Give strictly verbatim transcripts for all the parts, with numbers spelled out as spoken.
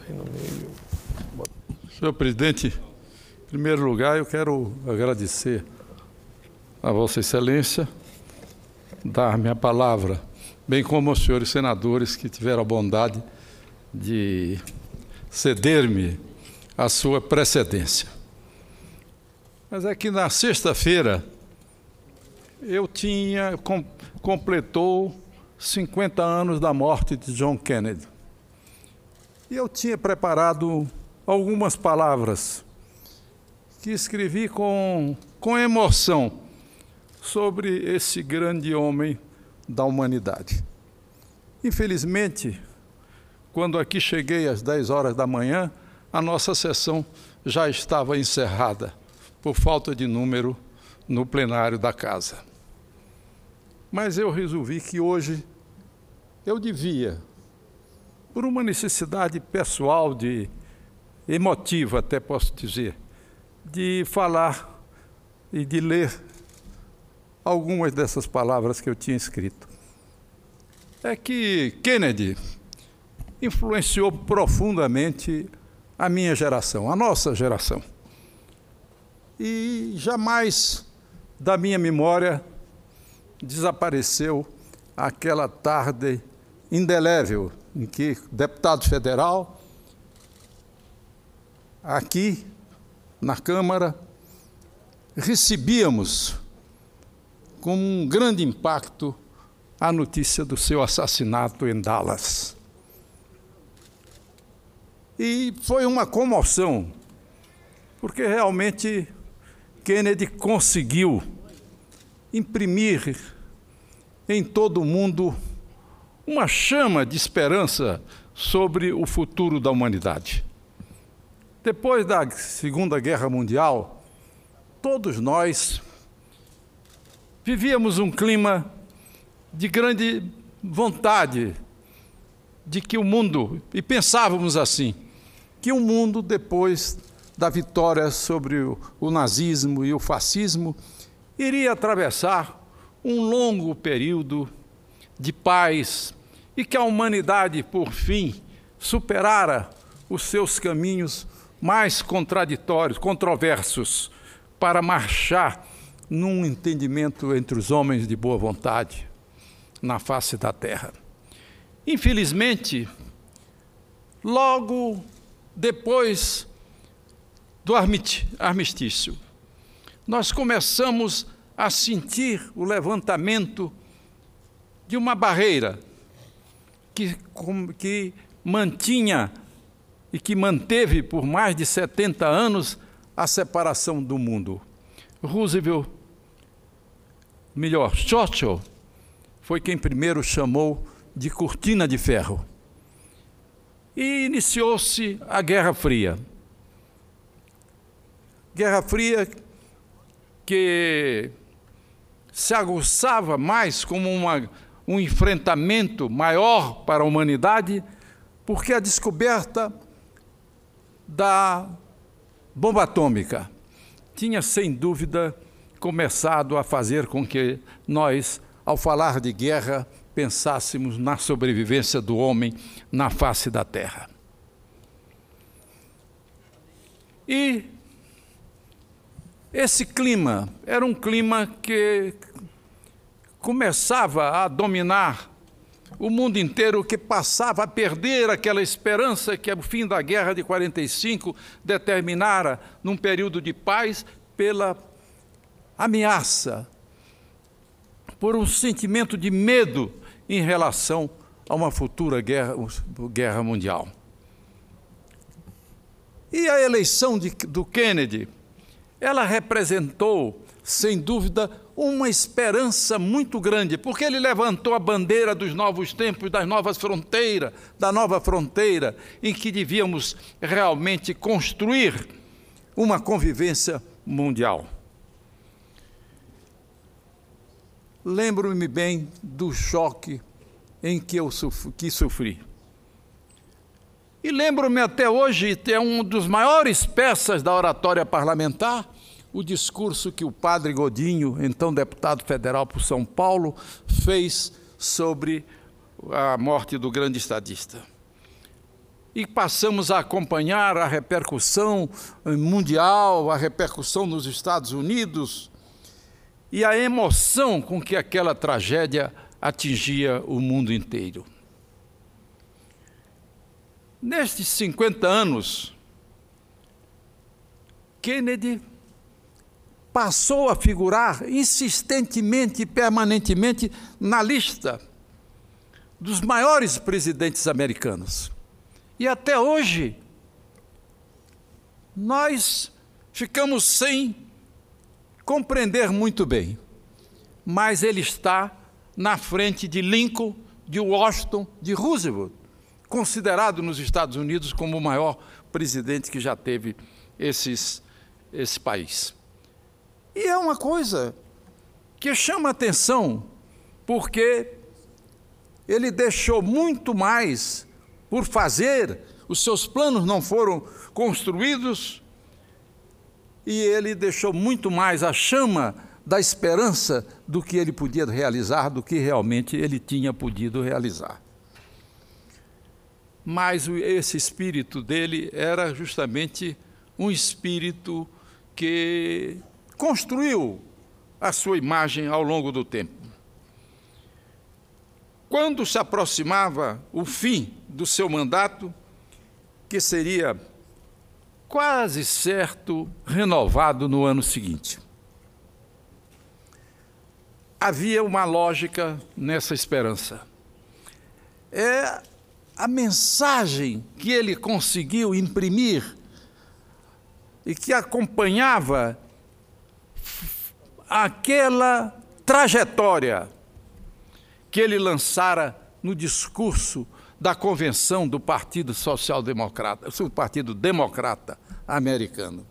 aí no meio. Senhor presidente, em primeiro lugar, eu quero agradecer a Vossa Excelência, dar minha palavra, bem como aos senhores senadores que tiveram a bondade de ceder-me a sua precedência. Mas é que na sexta-feira eu tinha, com, completou cinquenta anos da morte de John Kennedy. E eu tinha preparado algumas palavras que escrevi com, com emoção sobre esse grande homem da humanidade. Infelizmente, quando aqui cheguei às dez horas da manhã, a nossa sessão já estava encerrada, por falta de número no plenário da casa. Mas eu resolvi que hoje eu devia, por uma necessidade pessoal, de emotiva até posso dizer, de falar e de ler algumas dessas palavras que eu tinha escrito. É que Kennedy influenciou profundamente a minha geração, a nossa geração. E jamais da minha memória desapareceu aquela tarde indelével em que deputado federal, aqui na Câmara, recebíamos com um grande impacto a notícia do seu assassinato em Dallas. E foi uma comoção, porque realmente Kennedy conseguiu imprimir em todo o mundo uma chama de esperança sobre o futuro da humanidade. Depois da Segunda Guerra Mundial, todos nós vivíamos um clima de grande vontade de que o mundo, e pensávamos assim, que o mundo, depois da vitória sobre o, o nazismo e o fascismo, iria atravessar um longo período de paz e que a humanidade, por fim, superara os seus caminhos mais contraditórios, controversos, para marchar num entendimento entre os homens de boa vontade na face da terra. Infelizmente, logo depois do armistício, nós começamos a sentir o levantamento de uma barreira que, que mantinha e que manteve por mais de setenta anos a separação do mundo. Roosevelt, melhor, Churchill, foi quem primeiro chamou de cortina de ferro. E iniciou-se a Guerra Fria. Guerra Fria que se aguçava mais como uma, um enfrentamento maior para a humanidade, porque a descoberta da bomba atômica tinha, sem dúvida, começado a fazer com que nós, ao falar de guerra, pensássemos na sobrevivência do homem na face da Terra. E esse clima era um clima que começava a dominar o mundo inteiro, que passava a perder aquela esperança que o fim da guerra de quarenta e cinco determinara num período de paz pela ameaça, por um sentimento de medo em relação a uma futura guerra, guerra mundial. E a eleição de, do Kennedy, ela representou, sem dúvida, uma esperança muito grande, porque ele levantou a bandeira dos novos tempos, das novas fronteiras, da nova fronteira, em que devíamos realmente construir uma convivência mundial. Lembro-me bem do choque em que eu sofri, que sofri. E lembro-me até hoje, é um dos maiores peças da oratória parlamentar, o discurso que o padre Godinho, então deputado federal por São Paulo, fez sobre a morte do grande estadista. e passamos a acompanhar a repercussão mundial, a repercussão nos Estados Unidos e a emoção com que aquela tragédia atingia o mundo inteiro. Nestes cinquenta anos, Kennedy passou a figurar insistentemente e permanentemente na lista dos maiores presidentes americanos. E até hoje, nós ficamos sem compreender muito bem, mas ele está na frente de Lincoln, de Washington, de Roosevelt, considerado nos Estados Unidos como o maior presidente que já teve esses, esse país. E é uma coisa que chama atenção, porque ele deixou muito mais por fazer, os seus planos não foram construídos, e ele deixou muito mais a chama da esperança do que ele podia realizar, do que realmente ele tinha podido realizar. Mas esse espírito dele era justamente um espírito que construiu a sua imagem ao longo do tempo. Quando se aproximava o fim do seu mandato, que seria quase certo renovado no ano seguinte, havia uma lógica nessa esperança. É a mensagem que ele conseguiu imprimir e que acompanhava aquela trajetória que ele lançara no discurso da convenção do Partido Social Democrata, do Partido Democrata Americano.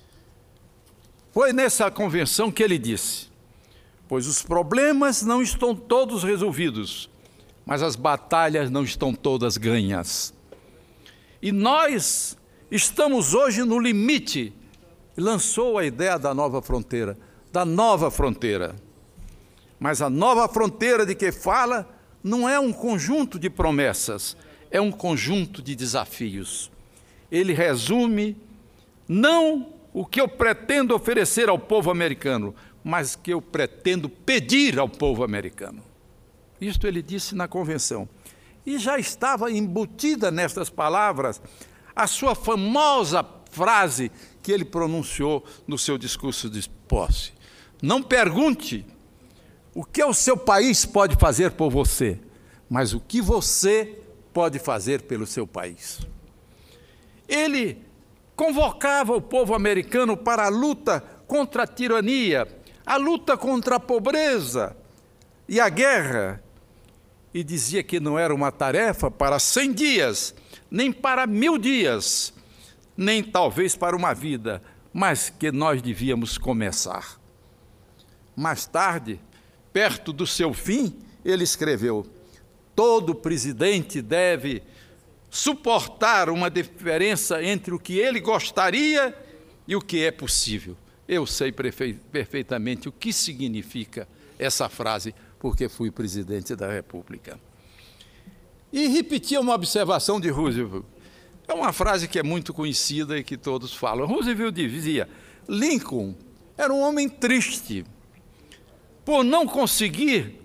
Foi nessa convenção que ele disse: pois os problemas não estão todos resolvidos, mas as batalhas não estão todas ganhas. E nós estamos hoje no limite. Lançou a ideia da nova fronteira, da nova fronteira. Mas a nova fronteira de que fala não é um conjunto de promessas, é um conjunto de desafios. Ele resume não o que eu pretendo oferecer ao povo americano, mas o que eu pretendo pedir ao povo americano. Isto ele disse na convenção. E já estava embutida nestas palavras a sua famosa frase que ele pronunciou no seu discurso de posse: não pergunte o que o seu país pode fazer por você, mas o que você pode fazer pelo seu país. Ele convocava o povo americano para a luta contra a tirania, a luta contra a pobreza e a guerra, e dizia que não era uma tarefa para cem dias, nem para mil dias, nem talvez para uma vida, mas que nós devíamos começar. Mais tarde, perto do seu fim, ele escreveu: todo presidente deve suportar uma diferença entre o que ele gostaria e o que é possível. Eu sei perfeitamente o que significa essa frase, porque fui presidente da República. E repetia uma observação de Roosevelt. É uma frase que é muito conhecida e que todos falam. Roosevelt dizia: Lincoln era um homem triste por não conseguir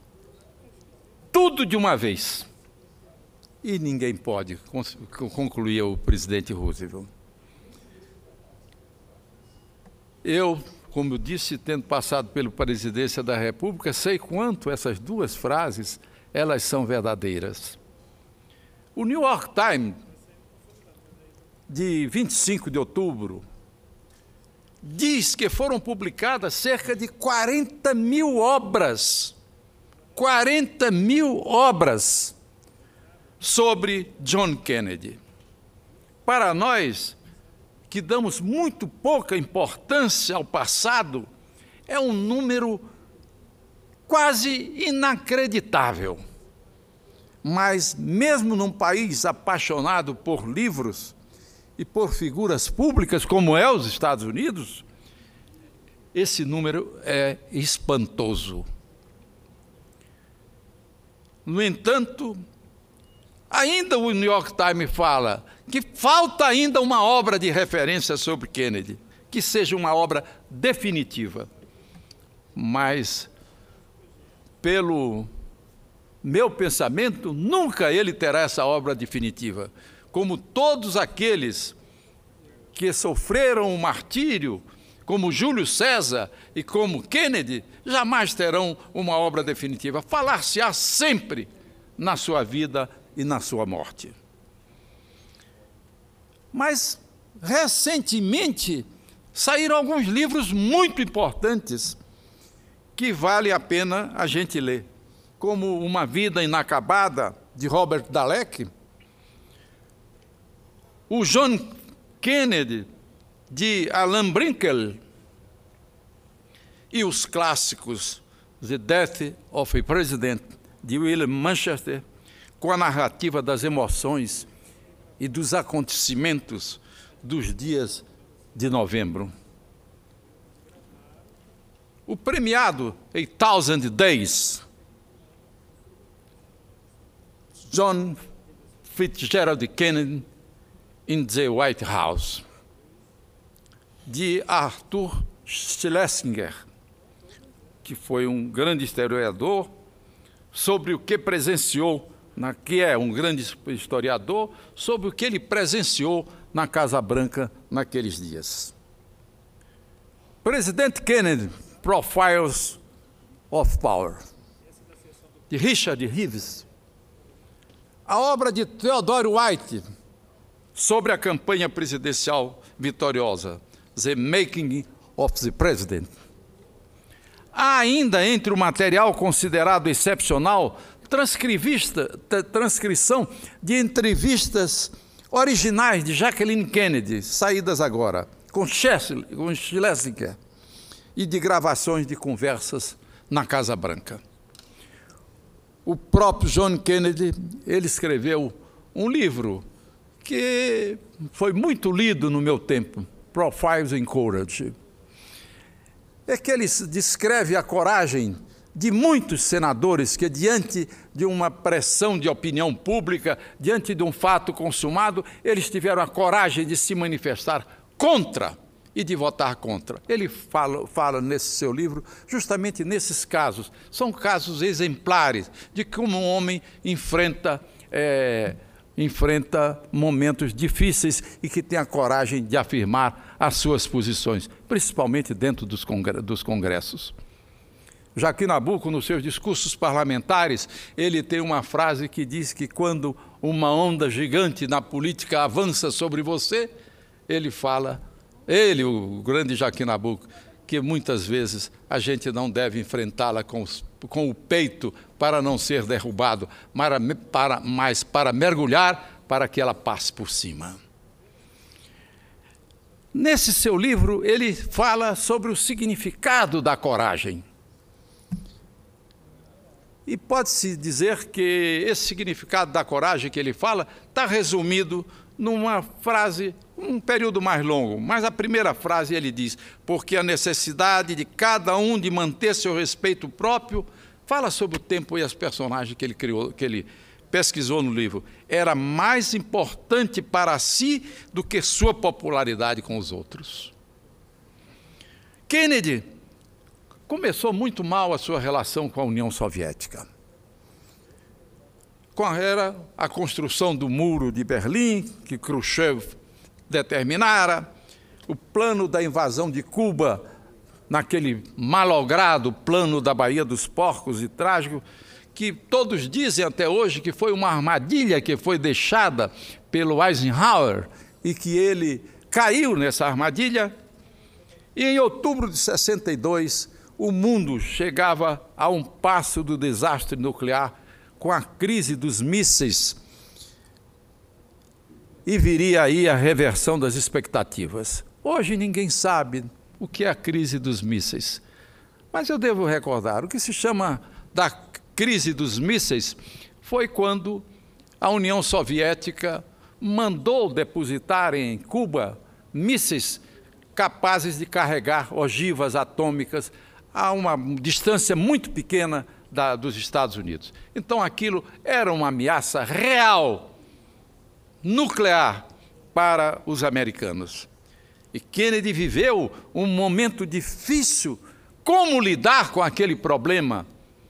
tudo de uma vez. E ninguém pode, concluía o presidente Roosevelt. Eu, como eu disse, tendo passado pela presidência da República, sei quanto essas duas frases, elas são verdadeiras. O New York Times, de vinte e cinco de outubro, diz que foram publicadas cerca de quarenta mil obras, quarenta mil obras sobre John Kennedy. Para nós, que damos muito pouca importância ao passado, é um número quase inacreditável. Mas, mesmo num país apaixonado por livros e por figuras públicas, como é os Estados Unidos, esse número é espantoso. No entanto, Ainda o New York Times fala que falta ainda uma obra de referência sobre Kennedy, que seja uma obra definitiva. Mas, pelo meu pensamento, nunca ele terá essa obra definitiva. Como todos aqueles que sofreram o martírio, como Júlio César e como Kennedy, jamais terão uma obra definitiva. Falar-se-á sempre na sua vida e na sua morte. Mas, recentemente, saíram alguns livros muito importantes que vale a pena a gente ler, como Uma Vida Inacabada, de Robert Dallek, o John Kennedy, de Alan Brinkel, e os clássicos The Death of a President, de William Manchester, com a narrativa das emoções e dos acontecimentos dos dias de novembro. O premiado A Thousand Days, John Fitzgerald Kennedy in the White House, de Arthur Schlesinger, que foi um grande historiador, sobre o que presenciou, na, que é um grande historiador, sobre o que ele presenciou na Casa Branca naqueles dias. Presidente Kennedy, Profiles of Power, de Richard Reeves. A obra de Theodore White, sobre a campanha presidencial vitoriosa, The Making of the President. Há ainda entre o material considerado excepcional transcrição de entrevistas originais de Jacqueline Kennedy, saídas agora, com Schlesinger, e de gravações de conversas na Casa Branca. O próprio John Kennedy, ele escreveu um livro que foi muito lido no meu tempo, Profiles in Courage. É que ele descreve a coragem de muitos senadores que, diante de uma pressão de opinião pública, diante de um fato consumado, eles tiveram a coragem de se manifestar contra e de votar contra. Ele fala, fala nesse seu livro justamente nesses casos. São casos exemplares de como um homem enfrenta, é, enfrenta momentos difíceis e que tem a coragem de afirmar as suas posições, principalmente dentro dos, congre- dos congressos. Joaquim Nabuco, nos seus discursos parlamentares, ele tem uma frase que diz que quando uma onda gigante na política avança sobre você, ele fala, ele, o grande Joaquim Nabuco, que muitas vezes a gente não deve enfrentá-la com, os, com o peito para não ser derrubado, mas para, mas para mergulhar para que ela passe por cima. Nesse seu livro, ele fala sobre o significado da coragem. E pode-se dizer que esse significado da coragem que ele fala está resumido numa frase, um período mais longo. Mas a primeira frase ele diz, porque a necessidade de cada um de manter seu respeito próprio, fala sobre o tempo e as personagens que ele criou, que ele pesquisou no livro, era mais importante para si do que sua popularidade com os outros. Kennedy começou muito mal a sua relação com a União Soviética. Era a construção do Muro de Berlim, que Khrushchev determinara, o plano da invasão de Cuba, naquele malogrado plano da Baía dos Porcos e trágico, que todos dizem até hoje que foi uma armadilha que foi deixada pelo Eisenhower e que ele caiu nessa armadilha. E em outubro de sessenta e dois, o mundo chegava a um passo do desastre nuclear com a crise dos mísseis e viria aí a reversão das expectativas. Hoje ninguém sabe o que é a crise dos mísseis, mas eu devo recordar, o que se chama da crise dos mísseis foi quando a União Soviética mandou depositar em Cuba mísseis capazes de carregar ogivas atômicas a uma distância muito pequena da, dos Estados Unidos. Então, aquilo era uma ameaça real, nuclear, para os americanos. E Kennedy viveu um momento difícil, como lidar com aquele problema.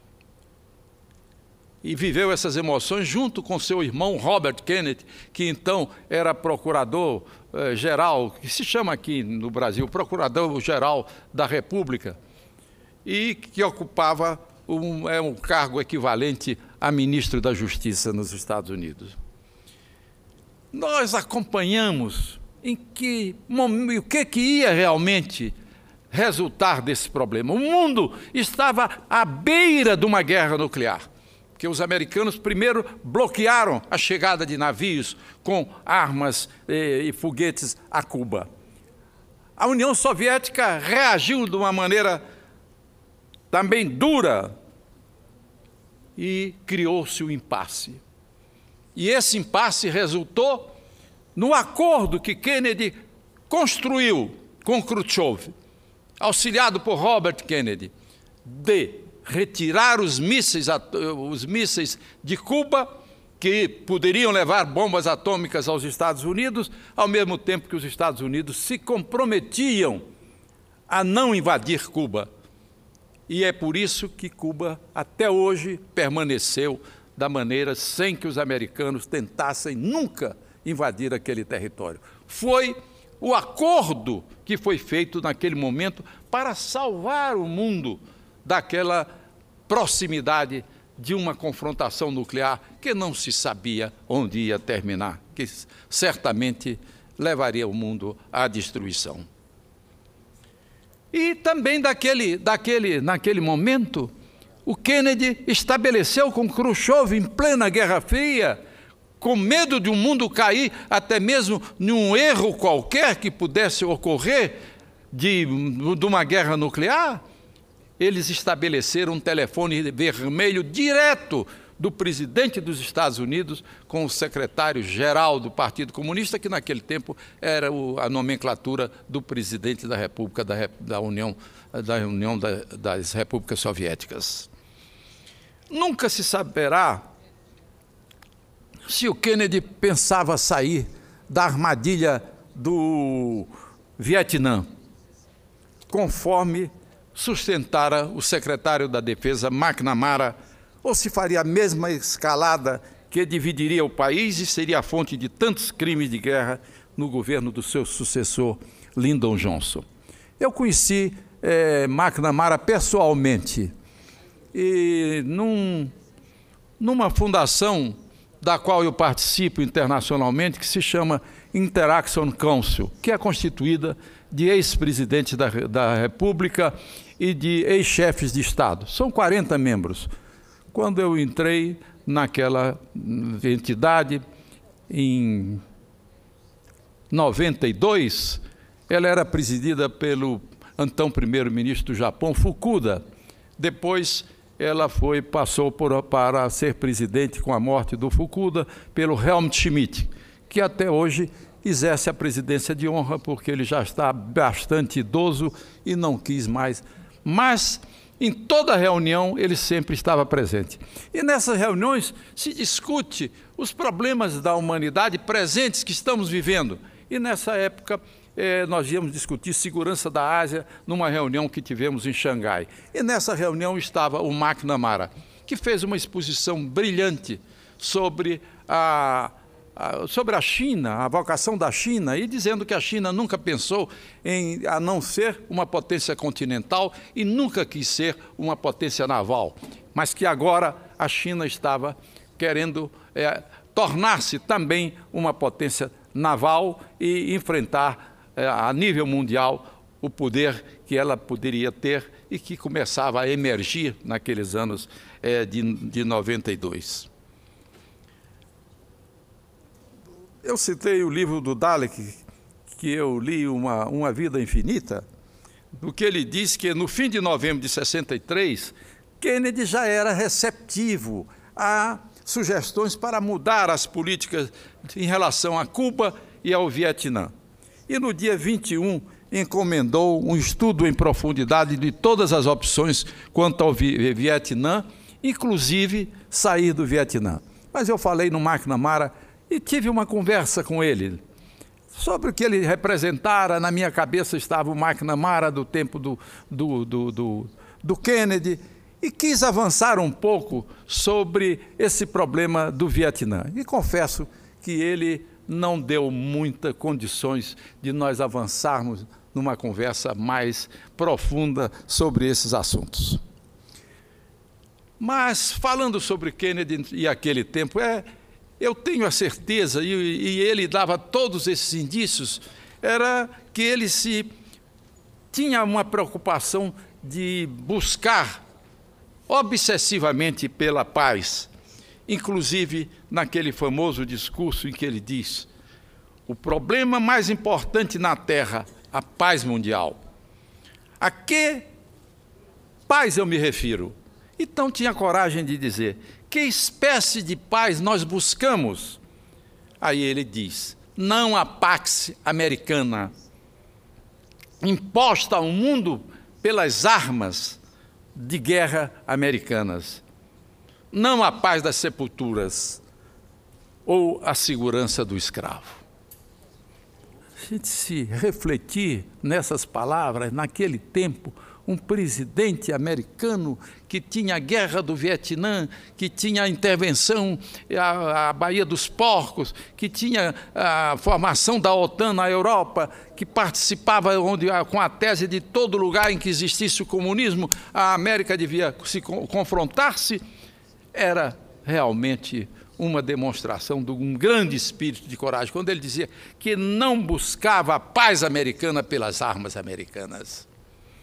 E viveu essas emoções junto com seu irmão Robert Kennedy, que então era procurador-geral, que se chama aqui no Brasil, procurador-geral da República, e que ocupava um, é um cargo equivalente a ministro da Justiça nos Estados Unidos. Nós acompanhamos em que, o que, que ia realmente resultar desse problema. O mundo estava à beira de uma guerra nuclear, porque os americanos primeiro bloquearam a chegada de navios com armas e, e foguetes a Cuba. A União Soviética reagiu de uma maneira também dura e criou-se um impasse. E esse impasse resultou no acordo que Kennedy construiu com Khrushchev, auxiliado por Robert Kennedy, de retirar os mísseis, os mísseis de Cuba, que poderiam levar bombas atômicas aos Estados Unidos, ao mesmo tempo que os Estados Unidos se comprometiam a não invadir Cuba. E é por isso que Cuba, até hoje, permaneceu da maneira sem que os americanos tentassem nunca invadir aquele território. Foi o acordo que foi feito naquele momento para salvar o mundo daquela proximidade de uma confrontação nuclear que não se sabia onde ia terminar, que certamente levaria o mundo à destruição. E também daquele, daquele, naquele momento, o Kennedy estabeleceu com Khrushchev, em plena Guerra Fria, com medo de um mundo cair, até mesmo num erro qualquer que pudesse ocorrer de, de uma guerra nuclear, eles estabeleceram um telefone vermelho direto do presidente dos Estados Unidos com o secretário-geral do Partido Comunista, que naquele tempo era o, a nomenclatura do presidente da República, da, da União, da União da, das Repúblicas Soviéticas. Nunca se saberá se o Kennedy pensava sair da armadilha do Vietnã, conforme sustentara o secretário da Defesa, McNamara, ou se faria a mesma escalada que dividiria o país e seria a fonte de tantos crimes de guerra no governo do seu sucessor, Lyndon Johnson. Eu conheci eh, McNamara pessoalmente e num, numa fundação da qual eu participo internacionalmente, que se chama Interaction Council, que é constituída de ex-presidentes da, da República e de ex-chefes de Estado. São quarenta membros. Quando eu entrei naquela entidade, em noventa e dois, ela era presidida pelo então primeiro-ministro do Japão, Fukuda. Depois ela foi, passou por, para ser presidente, com a morte do Fukuda, pelo Helmut Schmidt, que até hoje exerce a presidência de honra, porque ele já está bastante idoso e não quis mais. Mas em toda reunião ele sempre estava presente. E nessas reuniões se discute os problemas da humanidade presentes que estamos vivendo. E nessa época eh, nós íamos discutir segurança da Ásia numa reunião que tivemos em Xangai. E nessa reunião estava o McNamara, que fez uma exposição brilhante sobre a sobre a China, a vocação da China, e dizendo que a China nunca pensou em a não ser uma potência continental e nunca quis ser uma potência naval, mas que agora a China estava querendo é, tornar-se também uma potência naval e enfrentar é, a nível mundial o poder que ela poderia ter e que começava a emergir naqueles anos é, de, de noventa e dois. Eu citei o livro do Dalek, que eu li, uma, uma Vida Infinita, do que ele diz que no fim de novembro de sessenta e três, Kennedy já era receptivo a sugestões para mudar as políticas em relação a Cuba e ao Vietnã. E no dia vinte e um, encomendou um estudo em profundidade de todas as opções quanto ao Vietnã inclusive sair do Vietnã. Mas eu falei no McNamara e tive uma conversa com ele sobre o que ele representara. Na minha cabeça estava o McNamara do tempo do, do, do, do, do Kennedy, e quis avançar um pouco sobre esse problema do Vietnã. E confesso que ele não deu muitas condições de nós avançarmos numa conversa mais profunda sobre esses assuntos. Mas, falando sobre Kennedy e aquele tempo, é, eu tenho a certeza, e, e ele dava todos esses indícios, era que ele se tinha uma preocupação de buscar obsessivamente pela paz, inclusive naquele famoso discurso em que ele diz: o problema mais importante na Terra, a paz mundial. A que paz eu me refiro? Então tinha coragem de dizer: que espécie de paz nós buscamos? Aí ele diz: não a Pax Americana, imposta ao mundo pelas armas de guerra americanas, não a paz das sepulturas ou a segurança do escravo. A gente se refletir nessas palavras, naquele tempo, um presidente americano que tinha a guerra do Vietnã, que tinha a intervenção, a, a Baía dos Porcos, que tinha a formação da OTAN na Europa, que participava onde, com a tese de todo lugar em que existisse o comunismo, a América devia se confrontar-se, era realmente uma demonstração de um grande espírito de coragem, quando ele dizia que não buscava a paz americana pelas armas americanas.